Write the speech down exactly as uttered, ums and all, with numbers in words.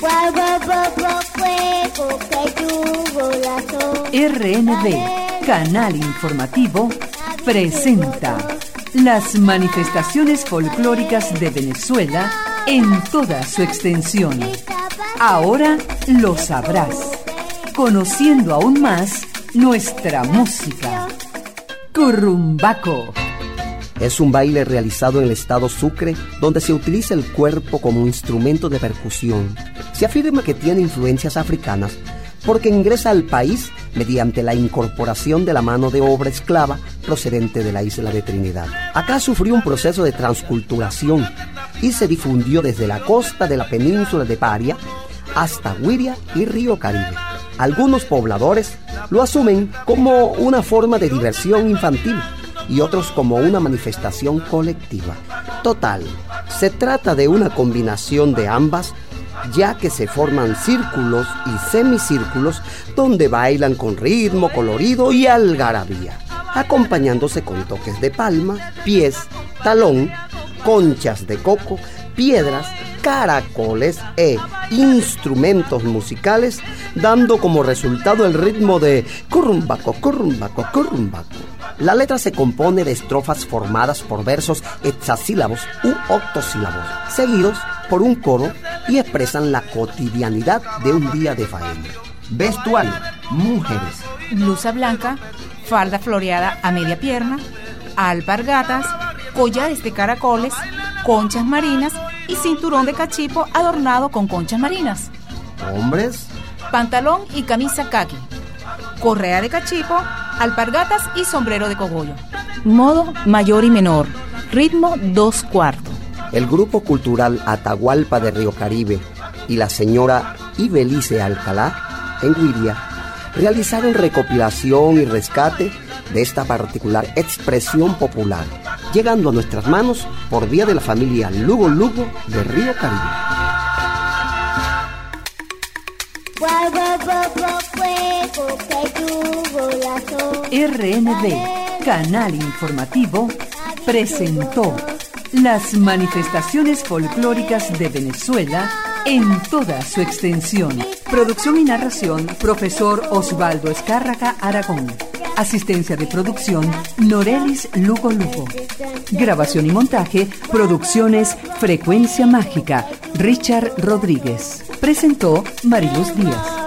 R N B, Canal Informativo, presenta las manifestaciones folclóricas de Venezuela en toda su extensión. Ahora lo sabrás, conociendo aún más nuestra música. Currumbaco es un baile realizado en el estado Sucre, donde se utiliza el cuerpo como instrumento de percusión. Se afirma que tiene influencias africanas porque ingresa al país mediante la incorporación de la mano de obra esclava procedente de la isla de Trinidad. Acá sufrió un proceso de transculturación y se difundió desde la costa de la península de Paria hasta Güiria y Río Caribe. Algunos pobladores lo asumen como una forma de diversión infantil y otros como una manifestación colectiva. Total, se trata de una combinación de ambas, ya que se forman círculos y semicírculos donde bailan con ritmo, colorido y algarabía, acompañándose con toques de palma, pies, talón, conchas de coco, piedras, caracoles e instrumentos musicales, dando como resultado el ritmo de currumbaco, currumbaco, currumbaco. La letra se compone de estrofas formadas por versos hexasílabos u octosílabos, seguidos por un coro, y expresan la cotidianidad de un día de faena. Vestuario: mujeres, blusa blanca, falda floreada a media pierna, alpargatas, collares de caracoles, conchas marinas y cinturón de cachipo adornado con conchas marinas. Hombres: pantalón y camisa caqui, correa de cachipo, alpargatas y sombrero de cogollo. Modo mayor y menor, ritmo dos cuartos. El grupo cultural Atahualpa de Río Caribe y la señora Ibelice Alcalá, en Güiria, realizaron recopilación y rescate de esta particular expresión popular, llegando a nuestras manos por vía de la familia Lugo Lugo de Río Caribe. R N B, Canal Informativo, presentó las manifestaciones folclóricas de Venezuela en toda su extensión. Producción y narración, profesor Osvaldo Escárraga Aragón. Asistencia de producción, Norelis Lugo Lugo. Grabación y montaje, Producciones Frecuencia Mágica, Richard Rodríguez. Presentó Mariluz Díaz.